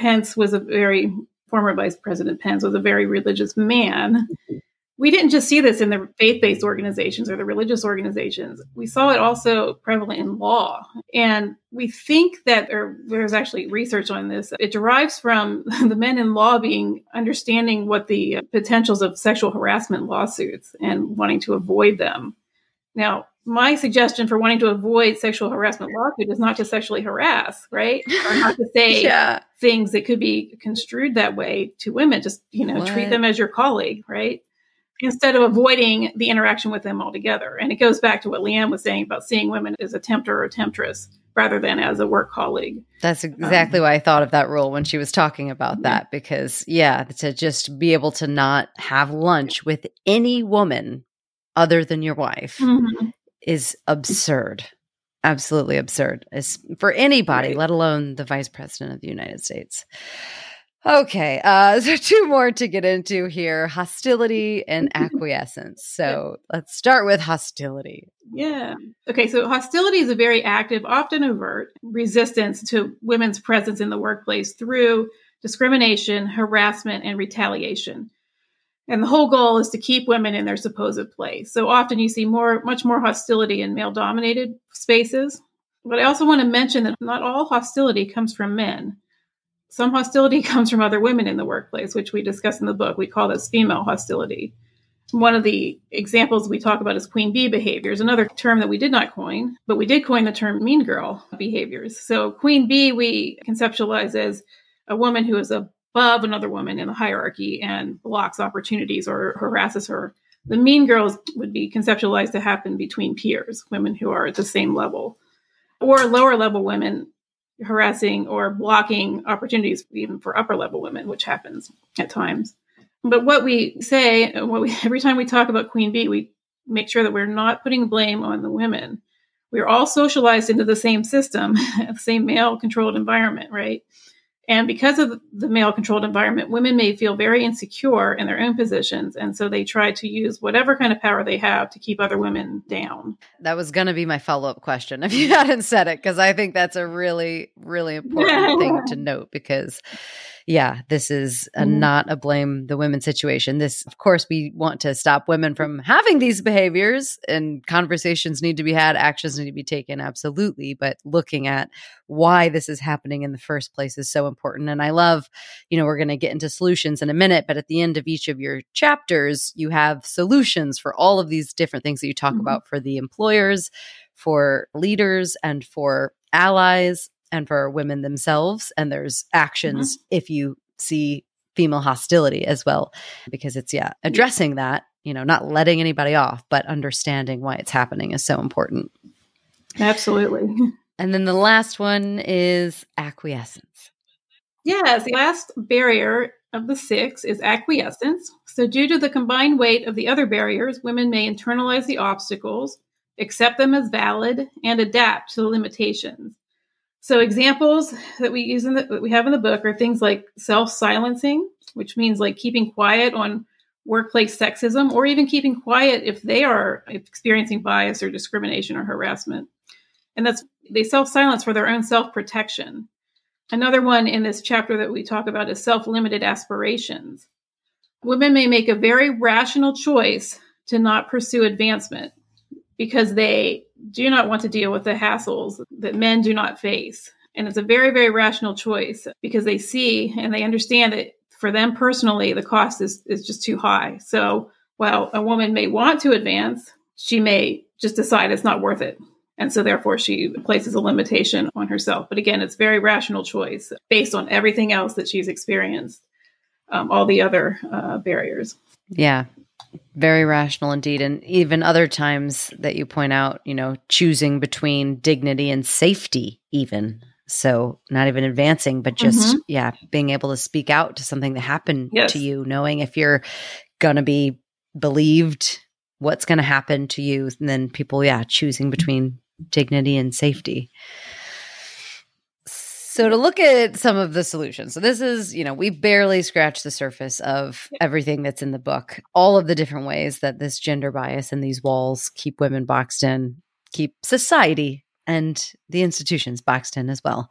former Vice President Pence was a very religious man. We didn't just see this in the faith-based organizations or the religious organizations. We saw it also prevalent in law. And we think that, or there's actually research on this, it derives from the men in law understanding what the potentials of sexual harassment lawsuits and wanting to avoid them. Now, my suggestion for wanting to avoid sexual harassment lawsuit is not to sexually harass, right? Or not to say things that could be construed that way to women. Just, treat them as your colleague, right? Instead of avoiding the interaction with them altogether. And it goes back to what Leanne was saying about seeing women as a tempter or a temptress rather than as a work colleague. That's exactly why I thought of that rule when she was talking about that, because to just be able to not have lunch with any woman other than your wife is absurd. Absolutely absurd. It's for anybody, let alone the vice president of the United States. Okay, so two more to get into here, hostility and acquiescence. So let's start with hostility. Yeah. Okay, so hostility is a very active, often overt, resistance to women's presence in the workplace through discrimination, harassment, and retaliation. And the whole goal is to keep women in their supposed place. So often you see much more hostility in male-dominated spaces. But I also want to mention that not all hostility comes from men. Some hostility comes from other women in the workplace, which we discuss in the book. We call this female hostility. One of the examples we talk about is queen bee behaviors, another term that we did not coin, but we did coin the term mean girl behaviors. So queen bee, we conceptualize as a woman who is above another woman in the hierarchy and blocks opportunities or harasses her. The mean girls would be conceptualized to happen between peers, women who are at the same level, or lower level women harassing or blocking opportunities even for upper level women, which happens at times. But what we say, every time we talk about queen bee, we make sure that we're not putting blame on the women. We're all socialized into the same system, the same male-controlled environment, right? And because of the male-controlled environment, women may feel very insecure in their own positions. And so they try to use whatever kind of power they have to keep other women down. That was going to be my follow-up question if you hadn't said it, because I think that's a really, really important thing to note, because yeah, this is not a blame the women situation. This, of course, we want to stop women from having these behaviors, and conversations need to be had, actions need to be taken, absolutely. But looking at why this is happening in the first place is so important. And I love, we're going to get into solutions in a minute, but at the end of each of your chapters, you have solutions for all of these different things that you talk about for the employers, for leaders, and for allies, and for women themselves. And there's actions if you see female hostility as well, because it's, addressing that, not letting anybody off, but understanding why it's happening is so important. Absolutely. And then the last one is acquiescence. Yes, the last barrier of the 6 is acquiescence. So due to the combined weight of the other barriers, women may internalize the obstacles, accept them as valid, and adapt to the limitations. So examples that we use that we have in the book are things like self-silencing, which means like keeping quiet on workplace sexism, or even keeping quiet if they are experiencing bias or discrimination or harassment. And they self-silence for their own self-protection. Another one in this chapter that we talk about is self-limited aspirations. Women may make a very rational choice to not pursue advancement because they do not want to deal with the hassles that men do not face. And it's a very, very rational choice because they see and they understand that for them personally, the cost is just too high. So while a woman may want to advance, she may just decide it's not worth it. And so therefore she places a limitation on herself. But again, it's very rational choice based on everything else that she's experienced, all the other barriers. Yeah, very rational indeed. And even other times that you point out, choosing between dignity and safety even. So not even advancing, but just, being able to speak out to something that happened to you, knowing if you're going to be believed, what's going to happen to you. And then people, choosing between dignity and safety. So to look at some of the solutions. So this is, we've barely scratched the surface of everything that's in the book, all of the different ways that this gender bias and these walls keep women boxed in, keep society and the institutions boxed in as well.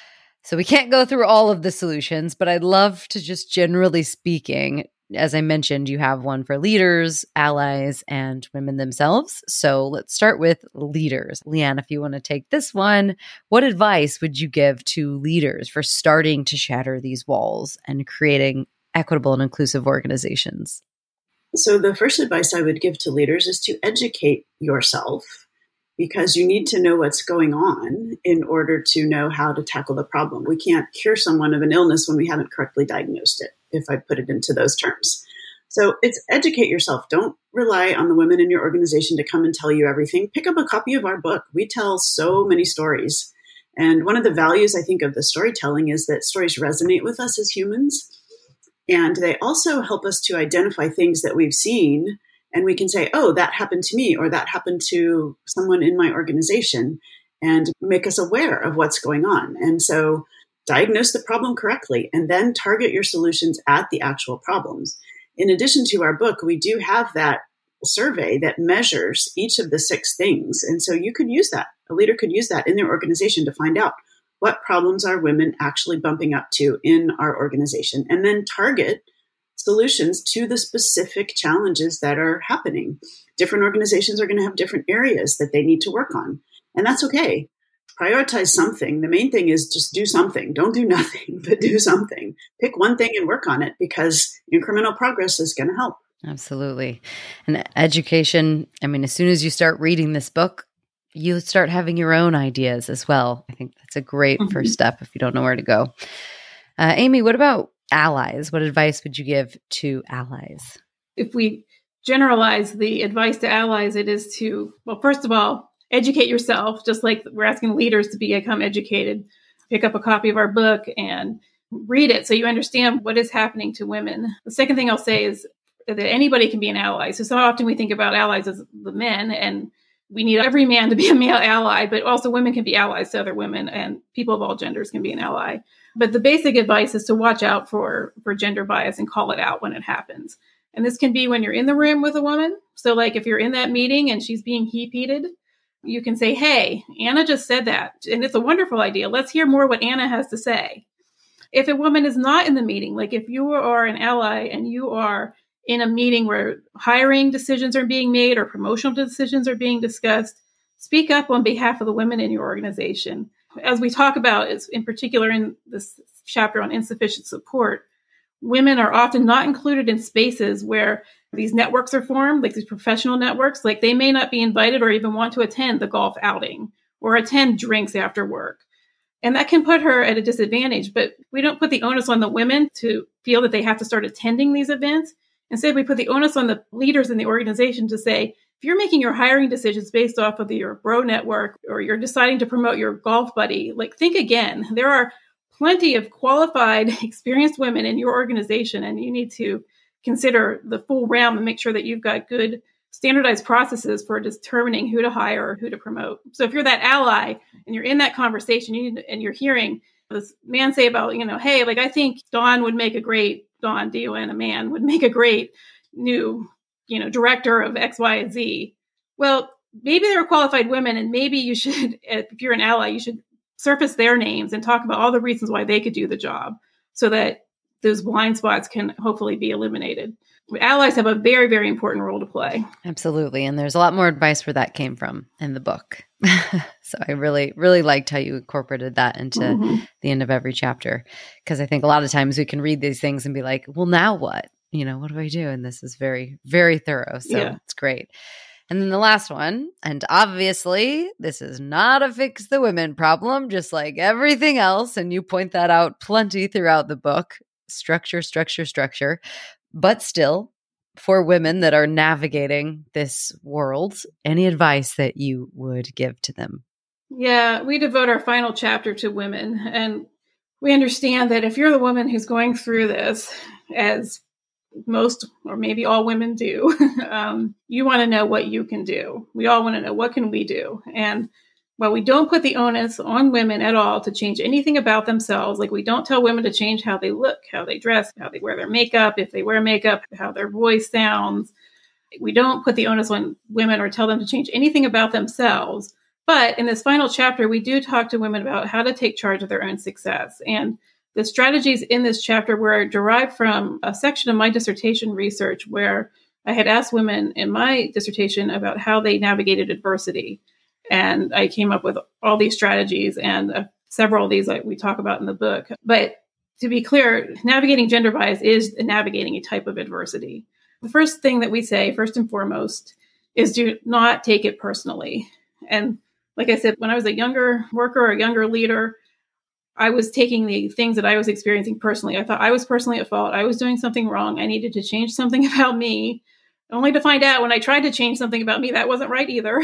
So we can't go through all of the solutions, but I'd love to just generally speaking, as I mentioned, you have one for leaders, allies, and women themselves. So let's start with leaders. Leanne, if you want to take this one, what advice would you give to leaders for starting to shatter these walls and creating equitable and inclusive organizations? So the first advice I would give to leaders is to educate yourself, because you need to know what's going on in order to know how to tackle the problem. We can't cure someone of an illness when we haven't correctly diagnosed it, if I put it into those terms. So it's educate yourself. Don't rely on the women in your organization to come and tell you everything. Pick up a copy of our book. We tell so many stories. And one of the values, I think, of the storytelling is that stories resonate with us as humans. And they also help us to identify things that we've seen. And we can say, oh, that happened to me, or that happened to someone in my organization, and make us aware of what's going on. And so diagnose the problem correctly, and then target your solutions at the actual problems. In addition to our book, we do have that survey that measures each of the 6 things. And so you could use that. A leader could use that in their organization to find out what problems are women actually bumping up to in our organization, and then target solutions to the specific challenges that are happening. Different organizations are going to have different areas that they need to work on, and that's okay. Prioritize something. The main thing is just do something. Don't do nothing, but do something. Pick one thing and work on it, because incremental progress is going to help. Absolutely. And education, as soon as you start reading this book, you start having your own ideas as well. I think that's a great first step if you don't know where to go. Amy, what about allies? What advice would you give to allies? If we generalize the advice to allies, it is to, well, first of all, educate yourself, just like we're asking leaders to become educated. Pick up a copy of our book and read it so you understand what is happening to women. The second thing I'll say is that anybody can be an ally. So often we think about allies as the men, and we need every man to be a male ally, but also women can be allies to other women, and people of all genders can be an ally. But the basic advice is to watch out for gender bias and call it out when it happens. And this can be when you're in the room with a woman. So like if you're in that meeting and she's being heated, you can say, hey, Anna just said that, and it's a wonderful idea. Let's hear more what Anna has to say. If a woman is not in the meeting, like if you are an ally and you are in a meeting where hiring decisions are being made or promotional decisions are being discussed, speak up on behalf of the women in your organization. As we talk about, in particular in this chapter on insufficient support, women are often not included in spaces where these networks are formed, like these professional networks. Like they may not be invited or even want to attend the golf outing or attend drinks after work. And that can put her at a disadvantage. But we don't put the onus on the women to feel that they have to start attending these events. Instead, we put the onus on the leaders in the organization to say, if you're making your hiring decisions based off of your bro network or you're deciding to promote your golf buddy, like think again. There are plenty of qualified, experienced women in your organization, and you need to consider the full realm and make sure that you've got good standardized processes for determining who to hire or who to promote. So if you're that ally and you're in that conversation and you're hearing this man say about, hey, like I think Don would make a great, Don, D-O-N, a man, would make a great new, director of X, Y, and Z. Well, maybe there are qualified women and maybe you should, if you're an ally, you should surface their names and talk about all the reasons why they could do the job so that those blind spots can hopefully be eliminated. Allies have a very, very important role to play. Absolutely. And there's a lot more advice where that came from in the book. So I really, really liked how you incorporated that into the end of every chapter. Because I think a lot of times we can read these things and be like, well, now what? What do I do? And this is very, very thorough. So It's great. And then the last one, and obviously this is not a fix the women problem, just like everything else. And you point that out plenty throughout the book. Structure. But still, for women that are navigating this world, any advice that you would give to them? Yeah, we devote our final chapter to women. And we understand that if you're the woman who's going through this, as most or maybe all women do, you want to know what you can do. We all want to know, what can we do? And while we don't put the onus on women at all to change anything about themselves, like we don't tell women to change how they look, how they dress, how they wear their makeup, if they wear makeup, how their voice sounds. We don't put the onus on women or tell them to change anything about themselves. But in this final chapter, we do talk to women about how to take charge of their own success. And the strategies in this chapter were derived from a section of my dissertation research where I had asked women in my dissertation about how they navigated adversity. And I came up with all these strategies, and several of these we talk about in the book. But to be clear, navigating gender bias is navigating a type of adversity. The first thing that we say, first and foremost, is do not take it personally. And like I said, when I was a younger worker or a younger leader, I was taking the things that I was experiencing personally. I thought I was personally at fault. I was doing something wrong. I needed to change something about me, only to find out when I tried to change something about me, that wasn't right either.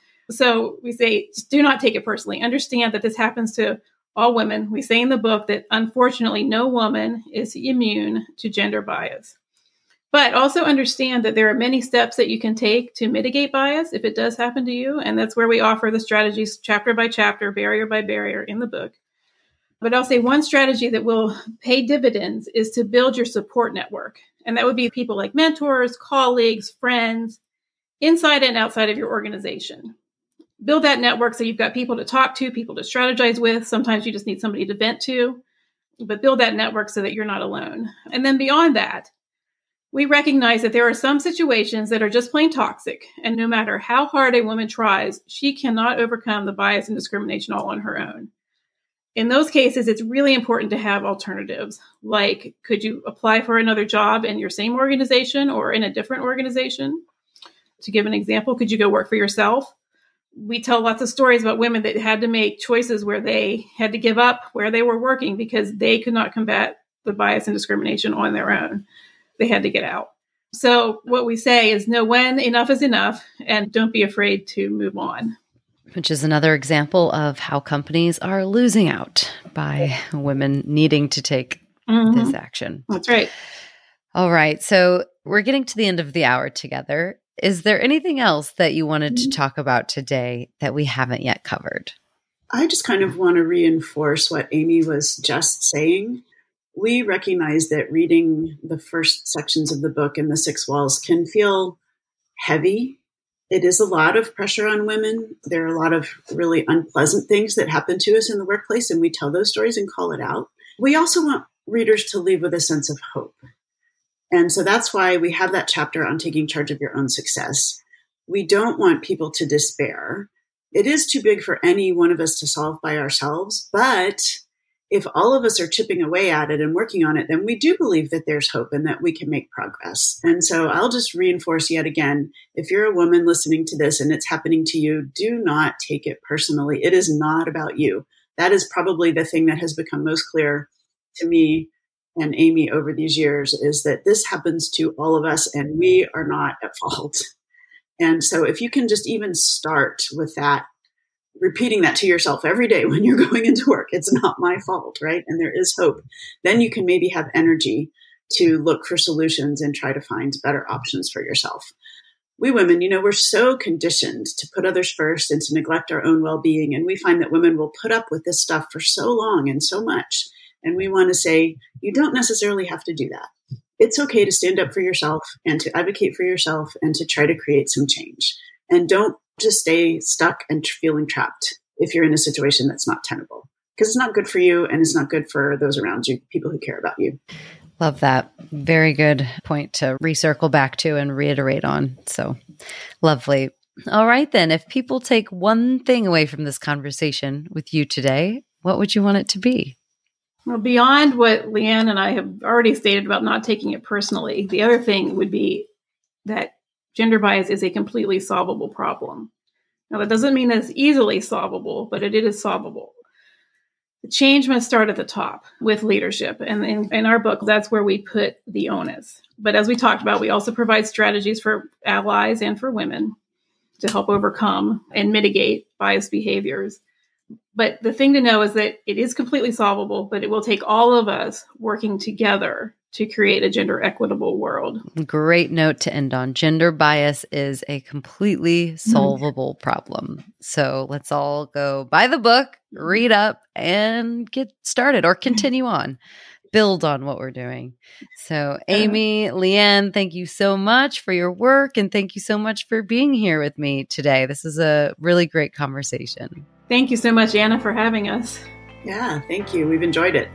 So we say, just do not take it personally. Understand that this happens to all women. We say in the book that unfortunately, no woman is immune to gender bias. But also understand that there are many steps that you can take to mitigate bias if it does happen to you. And that's where we offer the strategies chapter by chapter, barrier by barrier in the book. But I'll say one strategy that will pay dividends is to build your support network. And that would be people like mentors, colleagues, friends, inside and outside of your organization. Build that network so you've got people to talk to, people to strategize with. Sometimes you just need somebody to vent to, but build that network so that you're not alone. And then beyond that, we recognize that there are some situations that are just plain toxic. And no matter how hard a woman tries, she cannot overcome the bias and discrimination all on her own. In those cases, it's really important to have alternatives. Like, could you apply for another job in your same organization or in a different organization? To give an example, could you go work for yourself? We tell lots of stories about women that had to make choices where they had to give up where they were working because they could not combat the bias and discrimination on their own. They had to get out. So what we say is know when enough is enough and don't be afraid to move on. Which is another example of how companies are losing out by women needing to take this action. That's right. All right. So we're getting to the end of the hour together. Is there anything else that you wanted to talk about today that we haven't yet covered? I just kind of want to reinforce what Amy was just saying. We recognize that reading the first sections of the book in the 6 Walls can feel heavy. It is a lot of pressure on women. There are a lot of really unpleasant things that happen to us in the workplace, and we tell those stories and call it out. We also want readers to leave with a sense of hope. And so that's why we have that chapter on taking charge of your own success. We don't want people to despair. It is too big for any one of us to solve by ourselves, but if all of us are chipping away at it and working on it, then we do believe that there's hope and that we can make progress. And so I'll just reinforce yet again, if you're a woman listening to this and it's happening to you, do not take it personally. It is not about you. That is probably the thing that has become most clear to me and Amy over these years, is that this happens to all of us and we are not at fault. And so if you can just even start with that, repeating that to yourself every day when you're going into work, it's not my fault, right? And there is hope. Then you can maybe have energy to look for solutions and try to find better options for yourself. We women, we're so conditioned to put others first and to neglect our own well-being. And we find that women will put up with this stuff for so long and so much. And we want to say, you don't necessarily have to do that. It's okay to stand up for yourself and to advocate for yourself and to try to create some change. And don't just stay stuck and feeling trapped if you're in a situation that's not tenable, because it's not good for you and it's not good for those around you, people who care about you. Love that. Very good point to recircle back to and reiterate on. So lovely. All right, then. If people take one thing away from this conversation with you today, what would you want it to be? Well, beyond what Leanne and I have already stated about not taking it personally, the other thing would be that gender bias is a completely solvable problem. Now, that doesn't mean that it's easily solvable, but it is solvable. The change must start at the top with leadership. And in our book, that's where we put the onus. But as we talked about, we also provide strategies for allies and for women to help overcome and mitigate biased behaviors. But the thing to know is that it is completely solvable, but it will take all of us working together to create a gender equitable world. Great note to end on. Gender bias is a completely solvable problem. So let's all go buy the book, read up, and get started or continue on. Build on what we're doing. So Amy, Leanne, thank you so much for your work. And thank you so much for being here with me today. This is a really great conversation. Thank you so much, Anna, for having us. Yeah, thank you. We've enjoyed it.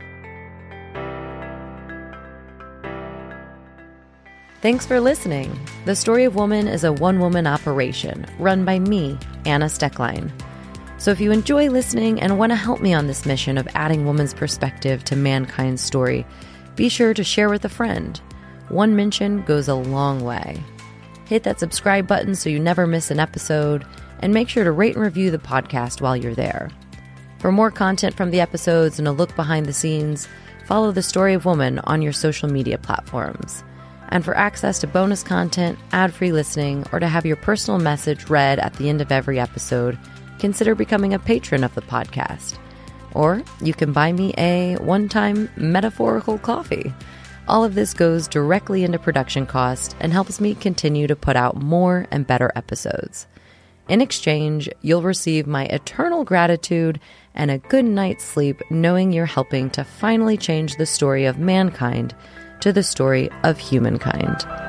Thanks for listening. The Story of Woman is a one-woman operation run by me, Anna Stecklein. So if you enjoy listening and want to help me on this mission of adding woman's perspective to mankind's story, be sure to share with a friend. One mention goes a long way. Hit that subscribe button so you never miss an episode, and make sure to rate and review the podcast while you're there. For more content from the episodes and a look behind the scenes, follow The Story of Woman on your social media platforms. And for access to bonus content, ad-free listening, or to have your personal message read at the end of every episode, consider becoming a patron of the podcast. Or you can buy me a one-time metaphorical coffee. All of this goes directly into production cost and helps me continue to put out more and better episodes. In exchange, you'll receive my eternal gratitude and a good night's sleep knowing you're helping to finally change the story of mankind to the story of humankind.